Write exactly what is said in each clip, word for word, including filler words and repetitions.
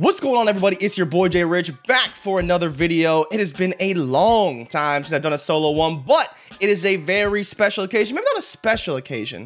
What's going on, everybody? It's your boy Jay Rich back for another video. It has been a long time since I've done a solo one, but it is a very special occasion. Maybe not a special occasion,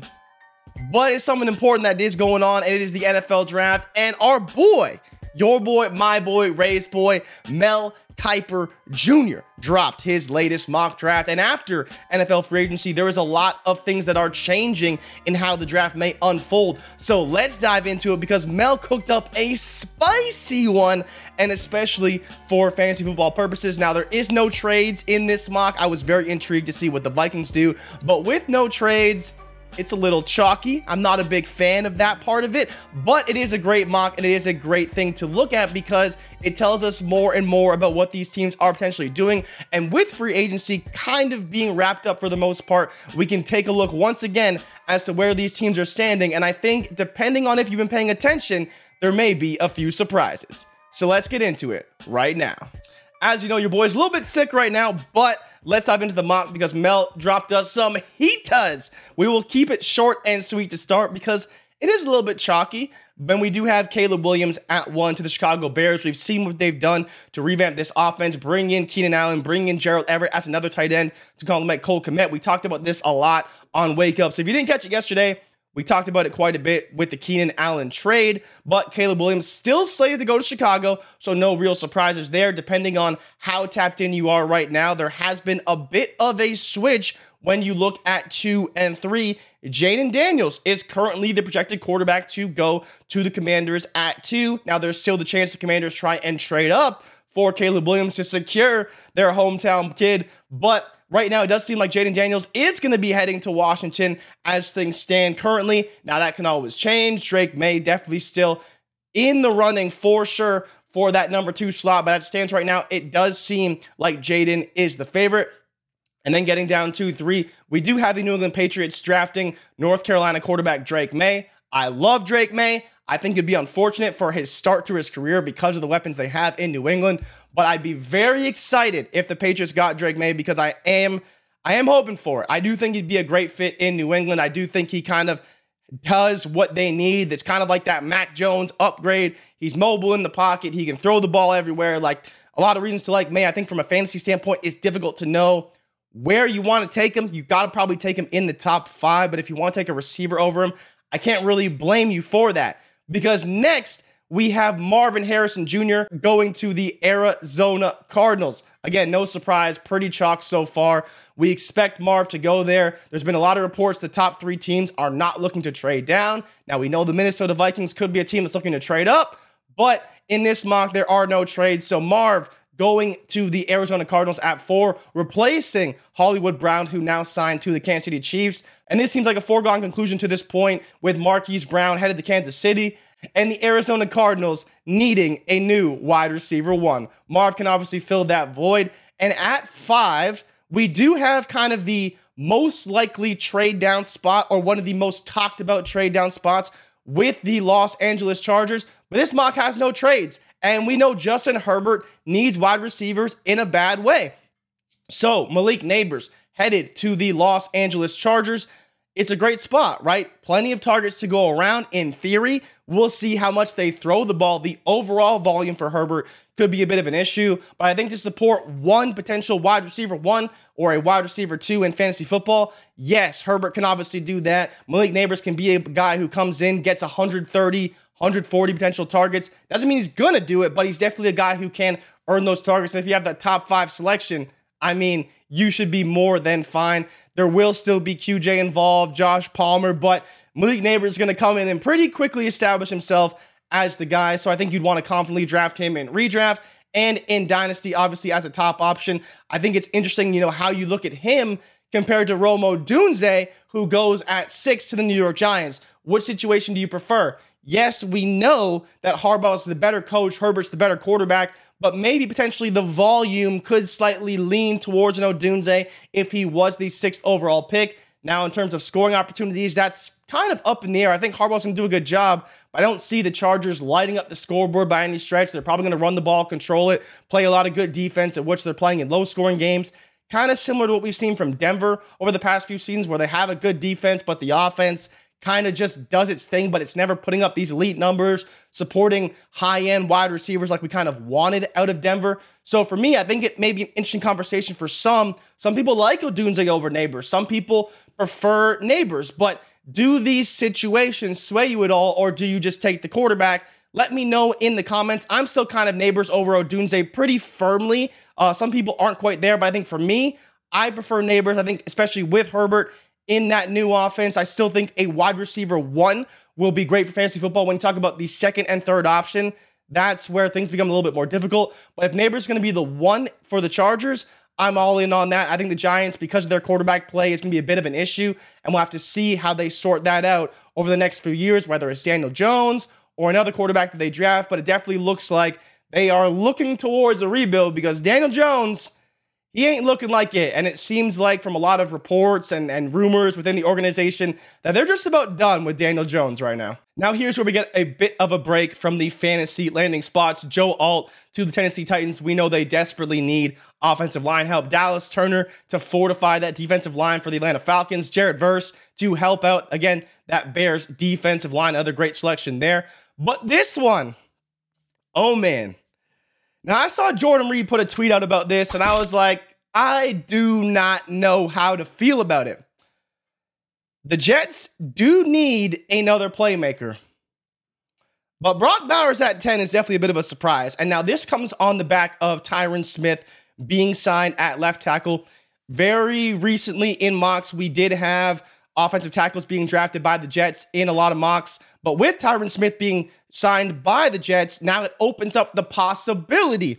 but it's something important that is going on, and it is the N F L draft. And our boy, your boy, my boy, Ray's boy, Mel Kiper Junior dropped his latest mock draft. And after N F L free agency, there is a lot of things that are changing in how the draft may unfold. So let's dive into it, because Mel cooked up a spicy one, and especially for fantasy football purposes. Now, there is no trades in this mock. I was very intrigued to see what the Vikings do, but with no trades, it's a little chalky. I'm not a big fan of that part of it, but it is a great mock, and it is a great thing to look at because it tells us more and more about what these teams are potentially doing. And with free agency kind of being wrapped up for the most part, we can take a look once again as to where these teams are standing. And I think, depending on if you've been paying attention, there may be a few surprises. So let's get into it right now. As you know, your boy's a little bit sick right now, but let's dive into the mock because Mel dropped us some heat-tuds. We will keep it short and sweet to start because it is a little bit chalky. But we do have Caleb Williams at one to the Chicago Bears. We've seen what they've done to revamp this offense, bring in Keenan Allen, bring in Gerald Everett as another tight end to complement Cole Kmet. We talked about this a lot on Wake Up. So if you didn't catch it yesterday, we talked about it quite a bit with the Keenan Allen trade, but Caleb Williams still slated to go to Chicago, so no real surprises there. Depending on how tapped in you are right now, there has been a bit of a switch when you look at two and three. Jayden Daniels is currently the projected quarterback to go to the Commanders at two. Now, there's still the chance the Commanders try and trade up for Caleb Williams to secure their hometown kid, but right now, it does seem like Jayden Daniels is going to be heading to Washington as things stand currently. Now, that can always change. Drake May definitely still in the running for sure for that number two slot, but as it stands right now, it does seem like Jayden is the favorite. And then getting down to three, we do have the New England Patriots drafting North Carolina quarterback Drake May. I love Drake May. I think it'd be unfortunate for his start to his career because of the weapons they have in New England, but I'd be very excited if the Patriots got Drake May because I am I am hoping for it. I do think he'd be a great fit in New England. I do think he kind of does what they need. It's kind of like that Mac Jones upgrade. He's mobile in the pocket. He can throw the ball everywhere. Like, a lot of reasons to like May. I think from a fantasy standpoint, it's difficult to know where you want to take him. You got to probably take him in the top five, but if you want to take a receiver over him, I can't really blame you for that. Because next, we have Marvin Harrison Junior going to the Arizona Cardinals. Again, no surprise, pretty chalk so far. We expect Marv to go there. There's been a lot of reports the top three teams are not looking to trade down. Now, we know the Minnesota Vikings could be a team that's looking to trade up, but in this mock, there are no trades. So Marv going to the Arizona Cardinals at four, replacing Hollywood Brown, who now signed to the Kansas City Chiefs. And this seems like a foregone conclusion to this point, with Marquise Brown headed to Kansas City and the Arizona Cardinals needing a new wide receiver one. Marv can obviously fill that void. And at five, we do have kind of the most likely trade down spot, or one of the most talked about trade down spots, with the Los Angeles Chargers. But this mock has no trades. And we know Justin Herbert needs wide receivers in a bad way. So Malik Nabers headed to the Los Angeles Chargers. It's a great spot, right? Plenty of targets to go around in theory. We'll see how much they throw the ball. The overall volume for Herbert could be a bit of an issue, but I think to support one potential wide receiver one or a wide receiver two in fantasy football, yes, Herbert can obviously do that. Malik Nabers can be a guy who comes in, gets one hundred thirty, one hundred forty potential targets. Doesn't mean he's going to do it, but he's definitely a guy who can earn those targets. And if you have that top five selection, I mean, you should be more than fine. There will still be Q J involved, Josh Palmer, but Malik Nabers is going to come in and pretty quickly establish himself as the guy. So I think you'd want to confidently draft him in redraft and in Dynasty, obviously, as a top option. I think it's interesting, you know, how you look at him compared to Rome Odunze, who goes at six to the New York Giants. Which situation do you prefer? Yes, we know that Harbaugh is the better coach, Herbert's the better quarterback, but maybe potentially the volume could slightly lean towards an Odunze if he was the sixth overall pick. Now, in terms of scoring opportunities, that's kind of up in the air. I think Harbaugh's going to do a good job, but I don't see the Chargers lighting up the scoreboard by any stretch. They're probably going to run the ball, control it, play a lot of good defense, at which they're playing in low-scoring games. Kind of similar to what we've seen from Denver over the past few seasons, where they have a good defense, but the offense kind of just does its thing, but it's never putting up these elite numbers, supporting high-end wide receivers like we kind of wanted out of Denver. So for me, I think it may be an interesting conversation for some. Some people like Odunze over Neighbors. Some people prefer Neighbors. But do these situations sway you at all, or do you just take the quarterback? Let me know in the comments. I'm still kind of Neighbors over Odunze pretty firmly. Uh, some people aren't quite there, but I think for me, I prefer Neighbors. I think especially with Herbert in that new offense, I still think a wide receiver one will be great for fantasy football. When you talk about the second and third option, that's where things become a little bit more difficult. But if Neighbors is going to be the one for the Chargers, I'm all in on that. I think the Giants, because of their quarterback play, is going to be a bit of an issue, and we'll have to see how they sort that out over the next few years, whether it's Daniel Jones or another quarterback that they draft. But it definitely looks like they are looking towards a rebuild, because Daniel Jones, he ain't looking like it. And it seems like from a lot of reports and, and rumors within the organization that they're just about done with Daniel Jones right now. Now here's where we get a bit of a break from the fantasy landing spots. Joe Alt to the Tennessee Titans. We know they desperately need offensive line help. Dallas Turner to fortify that defensive line for the Atlanta Falcons. Jared Verse to help out, again, that Bears defensive line. Another great selection there. But this one, oh man. Now, I saw Jordan Reed put a tweet out about this, and I was like, I do not know how to feel about it. The Jets do need another playmaker. But Brock Bowers at ten is definitely a bit of a surprise. And now this comes on the back of Tyron Smith being signed at left tackle. Very recently in mocks, we did have offensive tackles being drafted by the Jets in a lot of mocks. But with Tyron Smith being signed by the Jets, now it opens up the possibility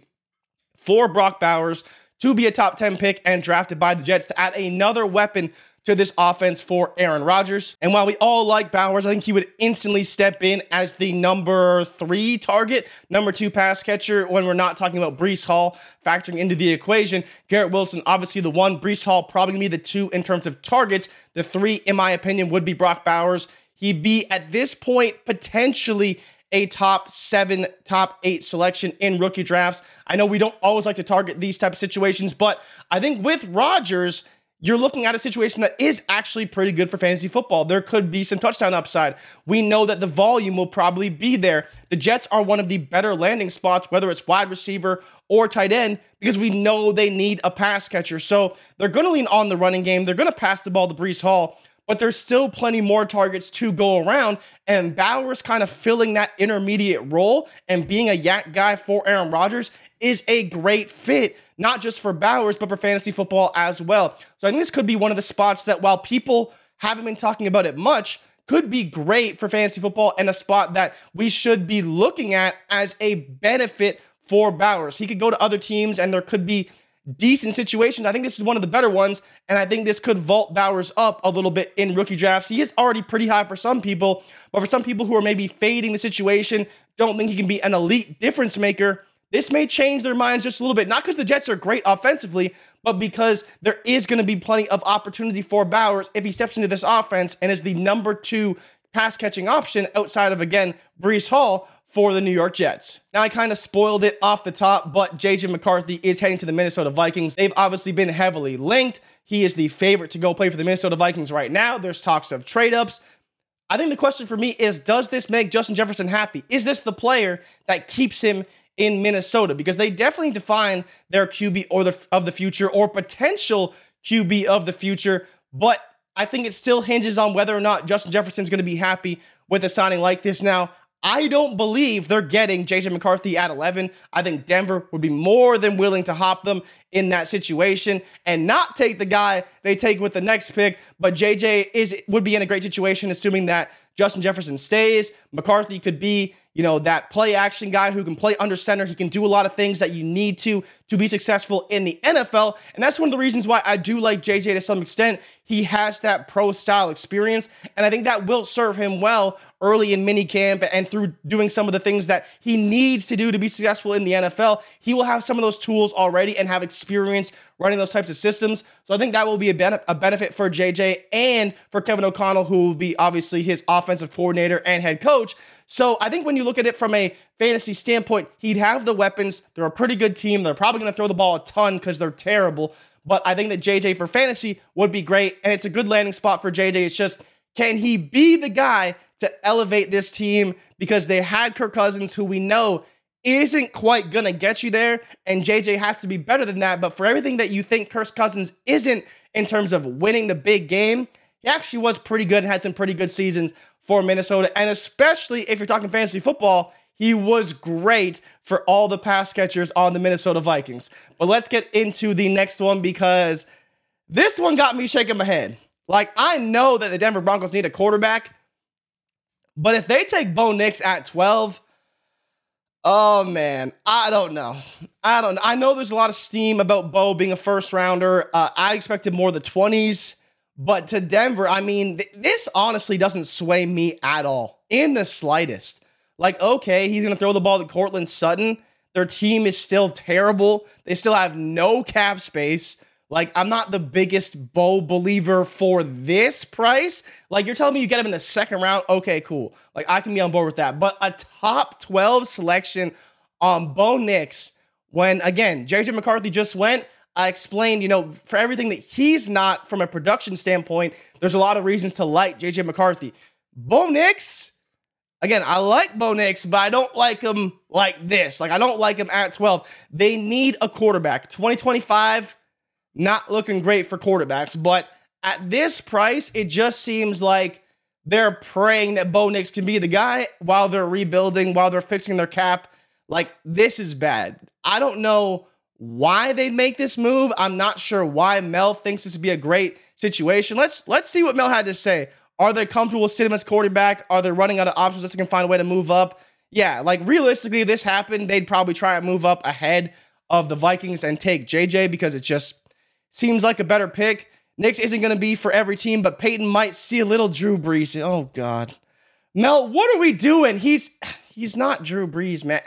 for Brock Bowers to be a top ten pick and drafted by the Jets to add another weapon to this offense for Aaron Rodgers. And while we all like Bowers, I think he would instantly step in as the number three target, number two pass catcher when we're not talking about Breece Hall factoring into the equation. Garrett Wilson, obviously the one. Breece Hall probably going to be the two in terms of targets. The three, in my opinion, would be Brock Bowers. He'd be, at this point, potentially a top seven, top eight selection in rookie drafts. I know we don't always like to target these type of situations, but I think with Rodgers, you're looking at a situation that is actually pretty good for fantasy football. There could be some touchdown upside. We know that the volume will probably be there. The Jets are one of the better landing spots, whether it's wide receiver or tight end, because we know they need a pass catcher. So they're going to lean on the running game. They're going to pass the ball to Breece Hall, but there's still plenty more targets to go around. And Bowers kind of filling that intermediate role and being a yak guy for Aaron Rodgers is a great fit, not just for Bowers, but for fantasy football as well. So I think this could be one of the spots that, while people haven't been talking about it much, could be great for fantasy football and a spot that we should be looking at as a benefit for Bowers. He could go to other teams and there could be decent situations. I think this is one of the better ones, and I think this could vault Bowers up a little bit in rookie drafts. He is already pretty high for some people, but for some people who are maybe fading the situation, don't think he can be an elite difference maker, this may change their minds just a little bit. Not because the Jets are great offensively, but because there is going to be plenty of opportunity for Bowers if he steps into this offense and is the number two pass-catching option outside of, again, Breece Hall for the New York Jets. Now, I kind of spoiled it off the top, but J J McCarthy is heading to the Minnesota Vikings. They've obviously been heavily linked. He is the favorite to go play for the Minnesota Vikings right now. There's talks of trade-ups. I think the question for me is, does this make Justin Jefferson happy? Is this the player that keeps him in Minnesota? Because they definitely define their Q B or the of the future or potential Q B of the future, but I think it still hinges on whether or not Justin Jefferson's going to be happy with a signing like this. Now, I don't believe they're getting J J McCarthy at eleven. I think Denver would be more than willing to hop them in that situation and not take the guy they take with the next pick. But J J is would be in a great situation, assuming that Justin Jefferson stays. McCarthy could be, you know, that play action guy who can play under center. He can do a lot of things that you need to to be successful in the N F L. And that's one of the reasons why I do like J J to some extent. He has that pro style experience, and I think that will serve him well early in minicamp and through doing some of the things that he needs to do to be successful in the N F L. He will have some of those tools already and have experience running those types of systems. So I think that will be a, ben- a benefit for J J and for Kevin O'Connell, who will be obviously his offensive coordinator and head coach. So I think when you look at it from a fantasy standpoint, he'd have the weapons. They're a pretty good team. They're probably going to throw the ball a ton because they're terrible. But I think that J J for fantasy would be great, and it's a good landing spot for J J. It's just, Can he be the guy to elevate this team? Because they had Kirk Cousins, who we know isn't quite going to get you there, and J J has to be better than that. But for everything that you think Kirk Cousins isn't in terms of winning the big game, he actually was pretty good and had some pretty good seasons for Minnesota. And especially if you're talking fantasy football, he was great for all the pass catchers on the Minnesota Vikings. But let's get into the next one, because this one got me shaking my head. Like, I know that the Denver Broncos need a quarterback, but if they take Bo Nix at twelve, oh man, I don't know. I don't know. I know there's a lot of steam about Bo being a first rounder. Uh, I expected more the twenties, but to Denver, I mean, th- this honestly doesn't sway me at all in the slightest. Like, okay, he's going to throw the ball to Cortland Sutton. Their team is still terrible. They still have no cap space. Like, I'm not the biggest Bo believer for this price. Like, you're telling me you get him in the second round? Okay, cool. Like, I can be on board with that. But a top twelve selection on Bo Nix, when, again, J J McCarthy just went, I explained, you know, for everything that he's not from a production standpoint, there's a lot of reasons to like J J McCarthy. Bo Nix, again, I like Bo Nix, but I don't like him like this. Like, I don't like him at twelve. They need a quarterback. twenty twenty-five, not looking great for quarterbacks, but at this price, it just seems like they're praying that Bo Nix can be the guy while they're rebuilding, while they're fixing their cap. Like, this is bad. I don't know why they'd make this move. I'm not sure why Mel thinks this would be a great situation. Let's let's see what Mel had to say. Are they comfortable with sitting as quarterback? Are they running out of options that they can find a way to move up? Yeah, like realistically, if this happened, they'd probably try and move up ahead of the Vikings and take J J, because it just seems like a better pick. Nix isn't going to be for every team, but Peyton might see a little Drew Brees. Oh, God. Mel, what are we doing? He's he's not Drew Brees, man.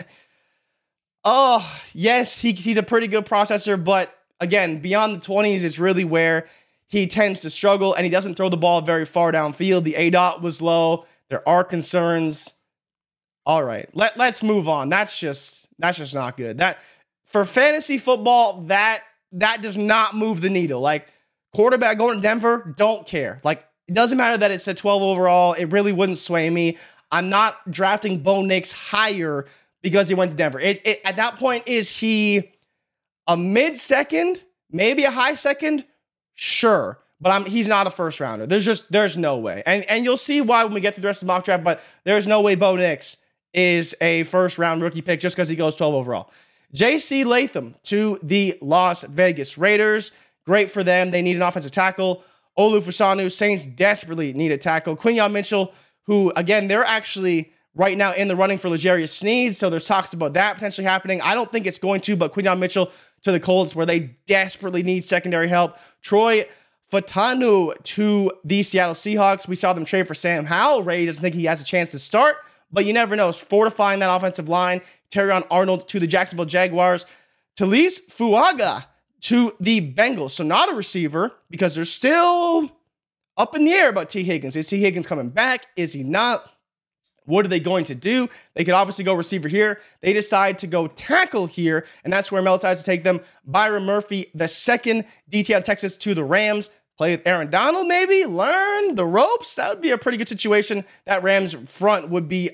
Oh, yes, he, he's a pretty good processor, but again, beyond the twenties is really where he tends to struggle, and he doesn't throw the ball very far downfield. The A DOT was low. There are concerns. All right, let, let's move on. That's just that's just not good. That for fantasy football, that that does not move the needle. Like, quarterback going to Denver, don't care. Like, it doesn't matter that it's a twelve overall. It really wouldn't sway me. I'm not drafting Bo Nix higher because he went to Denver. It, it, at that point, is he a mid-second, maybe a high second? Sure. But I'm, he's not a first rounder. There's just, there's no way. And, and you'll see why when we get through the rest of the mock draft, but there's no way Bo Nix is a first round rookie pick just because he goes twelve overall. J C Latham to the Las Vegas Raiders. Great for them. They need an offensive tackle. Olu Fusanu, Saints desperately need a tackle. Quinyon Mitchell, who, again, they're actually right now in the running for L'Jarius Sneed, so there's talks about that potentially happening. I don't think it's going to, but Quinyon Mitchell to the Colts, where they desperately need secondary help. Troy Fautanu to the Seattle Seahawks. We saw them trade for Sam Howell. Ray doesn't think he has a chance to start, but you never know. It's fortifying that offensive line. Terrion Arnold to the Jacksonville Jaguars. Talise Fuaga to the Bengals. So not a receiver, because they're still up in the air about T. Higgins. Is T. Higgins coming back? Is he not? What are they going to do? They could obviously go receiver here. They decide to go tackle here, and that's where Mel decides to take them. Byron Murphy, the second D T out of Texas, to the Rams. Play with Aaron Donald, maybe? Learn the ropes? That would be a pretty good situation. That Rams front would be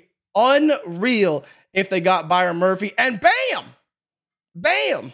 unreal if they got Byron Murphy. And bam! Bam!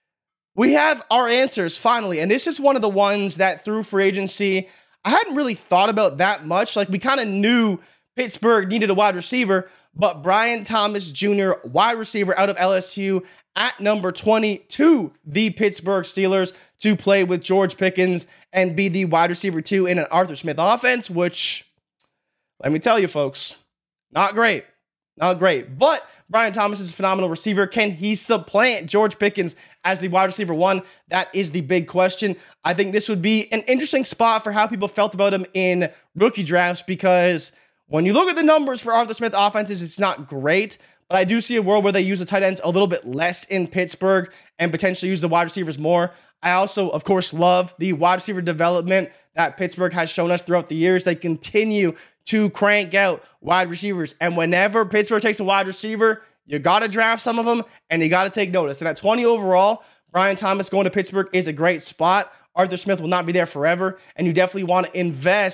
We have our answers, finally. And this is one of the ones that through free agency, I hadn't really thought about that much. Like, we kind of knew Pittsburgh needed a wide receiver, but Brian Thomas Junior, wide receiver out of L S U at number twenty to the Pittsburgh Steelers to play with George Pickens and be the wide receiver two in an Arthur Smith offense, which, let me tell you, folks, not great. Not great. But Brian Thomas is a phenomenal receiver. Can he supplant George Pickens as the wide receiver one? That is the big question. I think this would be an interesting spot for how people felt about him in rookie drafts, because when you look at the numbers for Arthur Smith offenses, it's not great. But I do see a world where they use the tight ends a little bit less in Pittsburgh and potentially use the wide receivers more. I also, of course, love the wide receiver development that Pittsburgh has shown us throughout the years. They continue to crank out wide receivers. And whenever Pittsburgh takes a wide receiver, you got to draft some of them, and you got to take notice. And at twenty overall, Brian Thomas going to Pittsburgh is a great spot. Arthur Smith will not be there forever, and you definitely want to invest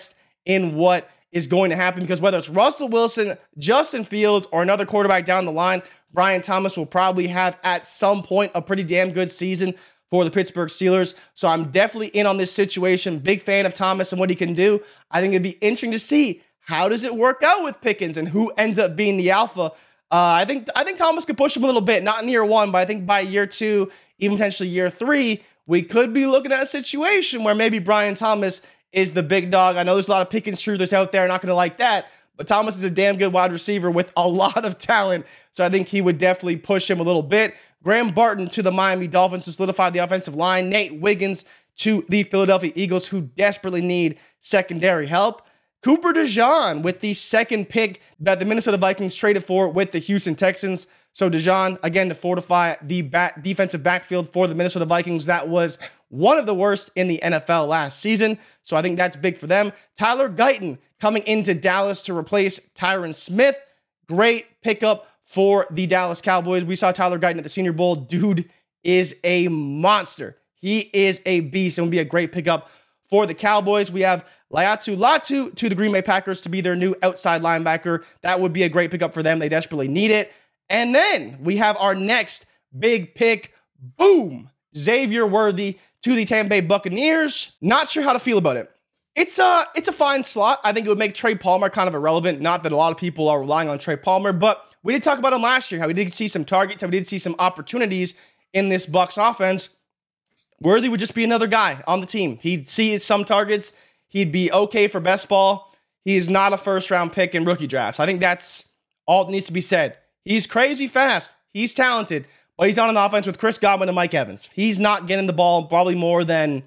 in what is going to happen, because whether it's Russell Wilson, Justin Fields, or another quarterback down the line, Brian Thomas will probably have at some point a pretty damn good season for the Pittsburgh Steelers. So I'm definitely in on this situation. Big fan of Thomas and what he can do. I think it'd be interesting to see how does it work out with Pickens and who ends up being the alpha. Uh, I think I think Thomas could push him a little bit, not in year one, but I think by year two, even potentially year three, we could be looking at a situation where maybe Brian Thomas is the big dog. I know there's a lot of Pickens truthers out there, not going to like that, but Thomas is a damn good wide receiver with a lot of talent, so I think he would definitely push him a little bit. Graham Barton to the Miami Dolphins to solidify the offensive line. Nate Wiggins to the Philadelphia Eagles, who desperately need secondary help. Cooper DeJean with the second pick that the Minnesota Vikings traded for with the Houston Texans. So DeJean, again, to fortify the back defensive backfield for the Minnesota Vikings. That was one of the worst in the N F L last season. So I think that's big for them. Tyler Guyton coming into Dallas to replace Tyron Smith. Great pickup for the Dallas Cowboys. We saw Tyler Guyton at the Senior Bowl. Dude is a monster. He is a beast and will be a great pickup for the Cowboys. We have Laiatu Latu to the Green Bay Packers to be their new outside linebacker. That would be a great pickup for them. They desperately need it. And then we have our next big pick. Boom! Xavier Worthy to the Tampa Bay Buccaneers. Not sure how to feel about it. It's a, it's a fine slot. I think it would make Trey Palmer kind of irrelevant. Not that a lot of people are relying on Trey Palmer, but we did talk about him last year, how we did see some targets, how we did see some opportunities in this Bucs offense. Worthy would just be another guy on the team. He'd see some targets. He'd be okay for best ball. He is not a first-round pick in rookie drafts. I think that's all that needs to be said. He's crazy fast. He's talented, but he's on an offense with Chris Godwin and Mike Evans. He's not getting the ball probably more than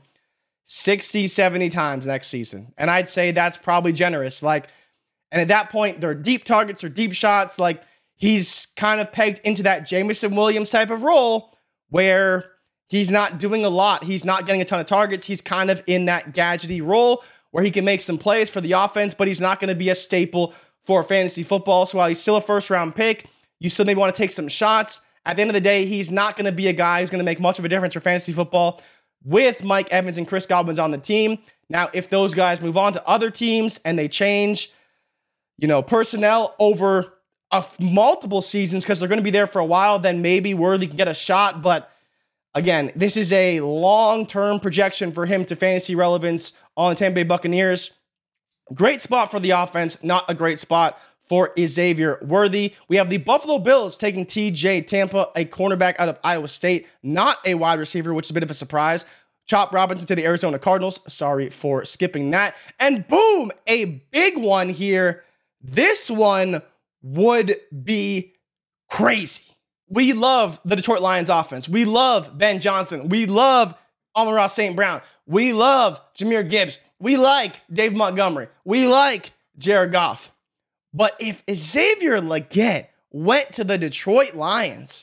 sixty, seventy times next season. And I'd say that's probably generous. Like, and at that point, they're deep targets or deep shots. Like, he's kind of pegged into that Jameson Williams type of role where he's not doing a lot. He's not getting a ton of targets. He's kind of in that gadgety role where he can make some plays for the offense, but he's not going to be a staple for fantasy football. So while he's still a first-round pick, you still maybe want to take some shots. At the end of the day, he's not going to be a guy who's going to make much of a difference for fantasy football with Mike Evans and Chris Godwin's on the team. Now, if those guys move on to other teams and they change, you know, personnel over a f- multiple seasons because they're going to be there for a while, then maybe Worthy can get a shot. But again, this is a long-term projection for him to fantasy relevance on the Tampa Bay Buccaneers. Great spot for the offense, not a great spot for Xavier Worthy. We have the Buffalo Bills taking T J Tampa, a cornerback out of Iowa State, not a wide receiver, which is a bit of a surprise. Chop Robinson to the Arizona Cardinals. Sorry for skipping that. And boom, a big one here. This one would be crazy. We love the Detroit Lions offense. We love Ben Johnson. We love Amon-Ra Saint Brown. We love Jahmyr Gibbs. We like Dave Montgomery. We like Jared Goff. But if Xavier Legette went to the Detroit Lions,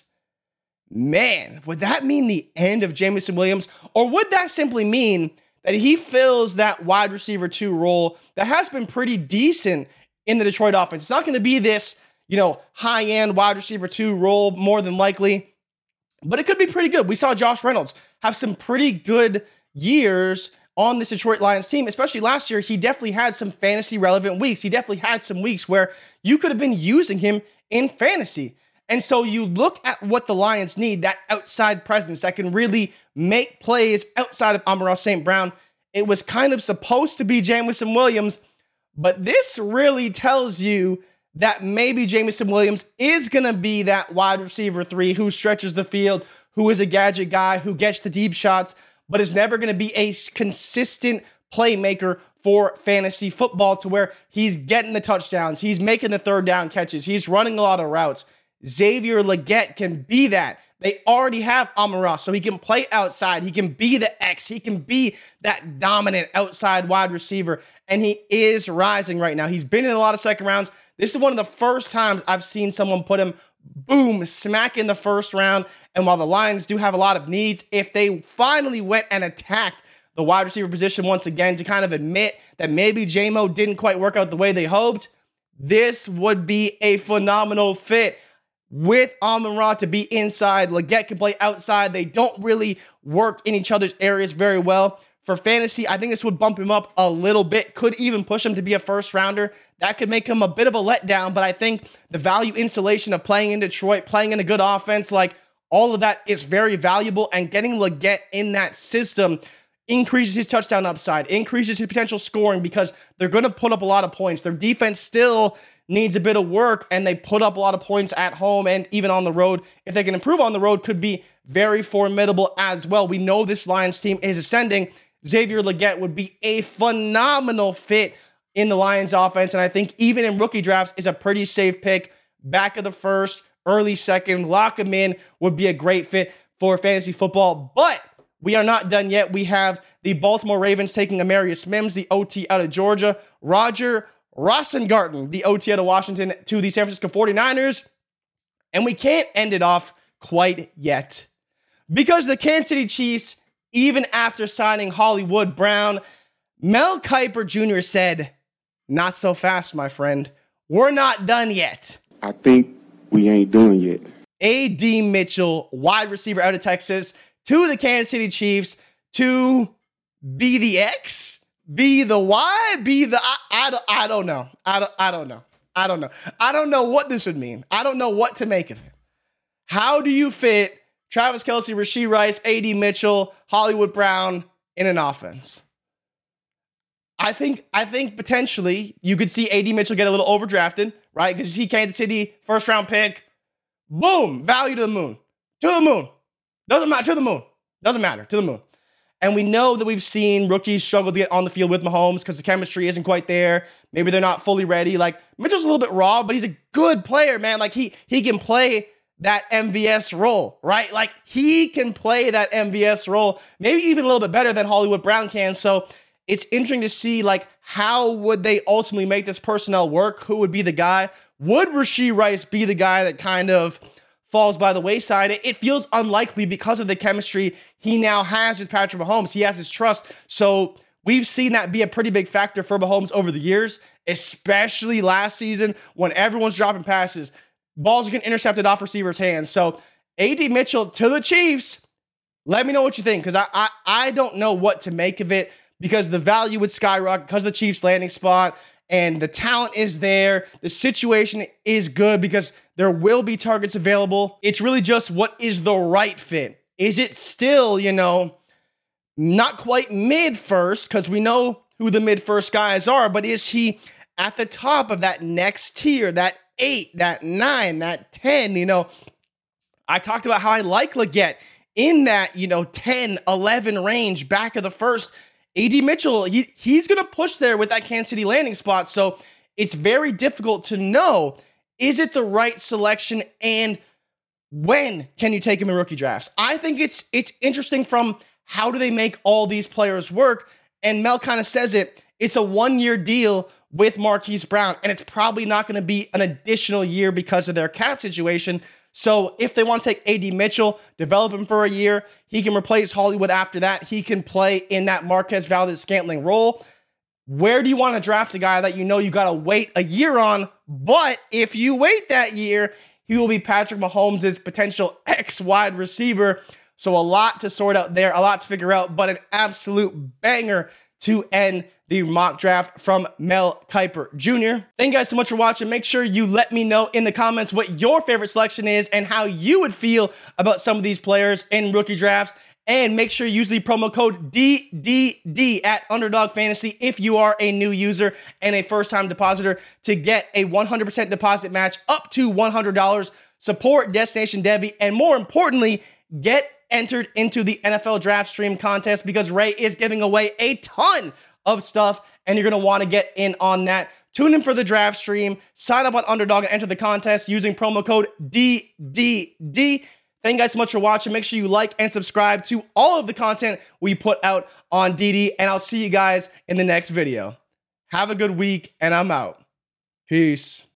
man, would that mean the end of Jameson Williams? Or would that simply mean that he fills that wide receiver two role that has been pretty decent in the Detroit offense? It's not going to be this, you know, high-end wide receiver two role more than likely, but it could be pretty good. We saw Josh Reynolds have some pretty good years on this Detroit Lions team, especially last year. He definitely had some fantasy relevant weeks. He definitely had some weeks where you could have been using him in fantasy. And so you look at what the Lions need, that outside presence that can really make plays outside of Amon-Ra Saint Brown. It was kind of supposed to be Jameson Williams, but this really tells you that maybe Jameson Williams is going to be that wide receiver three who stretches the field, who is a gadget guy, who gets the deep shots, but is never going to be a consistent playmaker for fantasy football to where he's getting the touchdowns, he's making the third down catches, he's running a lot of routes. Xavier Legette can be that. They already have Amon-Ra, so he can play outside. He can be the X. He can be that dominant outside wide receiver, and he is rising right now. He's been in a lot of second rounds. This is one of the first times I've seen someone put him, boom, smack in the first round. And while the Lions do have a lot of needs, if they finally went and attacked the wide receiver position once again to kind of admit that maybe J-Mo didn't quite work out the way they hoped, this would be a phenomenal fit with Amon-Ra to be inside. Legette can play outside. They don't really work in each other's areas very well. for fantasy, I think this would bump him up a little bit, could even push him to be a first rounder. That could make him a bit of a letdown, but I think the value insulation of playing in Detroit, playing in a good offense, like all of that is very valuable, and getting Legette in that system increases his touchdown upside, increases his potential scoring, because they're going to put up a lot of points. Their defense still needs a bit of work, and they put up a lot of points at home and even on the road. If they can improve on the road, could be very formidable as well. We know this Lions team is ascending. Xavier Legette would be a phenomenal fit in the Lions offense, and I think even in rookie drafts is a pretty safe pick. Back of the first, early second, lock him in, would be a great fit for fantasy football. But we are not done yet. We have the Baltimore Ravens taking Amarius Mims, the O T out of Georgia, Roger Rosengarten, the O T out of Washington, to the San Francisco forty-niners. And we can't end it off quite yet, because the Kansas City Chiefs, even after signing Hollywood Brown, Mel Kiper Junior said, "Not so fast, my friend. We're not done yet." I think we ain't done yet. A D Mitchell, wide receiver out of Texas, to the Kansas City Chiefs to be the X, be the Y, be the I, I, don't, I don't know. I don't, I don't know. I don't know. I don't know what this would mean. I don't know what to make of it. How do you fit Travis Kelce, Rashee Rice, A D Mitchell, Hollywood Brown in an offense? I think I think potentially you could see A D Mitchell get a little overdrafted, right? Because he Kansas City, first round pick. Boom, value to the moon. To the moon. Doesn't matter, to the moon. Doesn't matter, to the moon. And we know that we've seen rookies struggle to get on the field with Mahomes because the chemistry isn't quite there. Maybe they're not fully ready. Like, Mitchell's a little bit raw, but he's a good player, man. Like, he he can play that M V S role, right? Like, he can play that M V S role, maybe even a little bit better than Hollywood Brown can. So it's interesting to see, like, how would they ultimately make this personnel work? Who would be the guy? Would Rashee Rice be the guy that kind of falls by the wayside? It feels unlikely because of the chemistry he now has with Patrick Mahomes. He has his trust. So we've seen that be a pretty big factor for Mahomes over the years, especially last season when everyone's dropping passes. Balls are getting intercepted off receivers' hands. So A D Mitchell to the Chiefs. Let me know what you think, because I, I I don't know what to make of it, because the value would skyrocket because of the Chiefs' landing spot, and the talent is there. The situation is good because there will be targets available. It's really just what is the right fit. Is it still, you know, not quite mid-first, because we know who the mid-first guys are, but is he at the top of that next tier, that eight, that nine, that ten, you know? I talked about how I like Legette in that, you know, ten, eleven range, back of the first. A D Mitchell, he, he's going to push there with that Kansas City landing spot, so it's very difficult to know, is it the right selection, and when can you take him in rookie drafts? I think it's it's interesting from how do they make all these players work, and Mel kind of says it, it's a one-year deal with Marquise Brown, and it's probably not going to be an additional year because of their cap situation. So if they want to take A D Mitchell, develop him for a year, he can replace Hollywood after that. He can play in that Marquez Valdes-Scantling role. Where do you want to draft a guy that you know you got to wait a year on? But if you wait that year, he will be Patrick Mahomes' potential ex-wide receiver. So a lot to sort out there, a lot to figure out, but an absolute banger to end the mock draft from Mel Kiper Junior Thank you guys so much for watching. Make sure you let me know in the comments what your favorite selection is and how you would feel about some of these players in rookie drafts. And make sure you use the promo code D D D at Underdog Fantasy if you are a new user and a first-time depositor to get a one hundred percent deposit match up to one hundred dollars. Support Destination Devy, and more importantly, get entered into the N F L Draft Stream contest, because Ray is giving away a ton of stuff, and you're going to want to get in on that. Tune in for the draft stream, sign up on Underdog, and enter the contest using promo code D D D. Thank you guys so much for watching. Make sure you like and subscribe to all of the content we put out on D D, and I'll see you guys in the next video. Have a good week, and I'm out. Peace.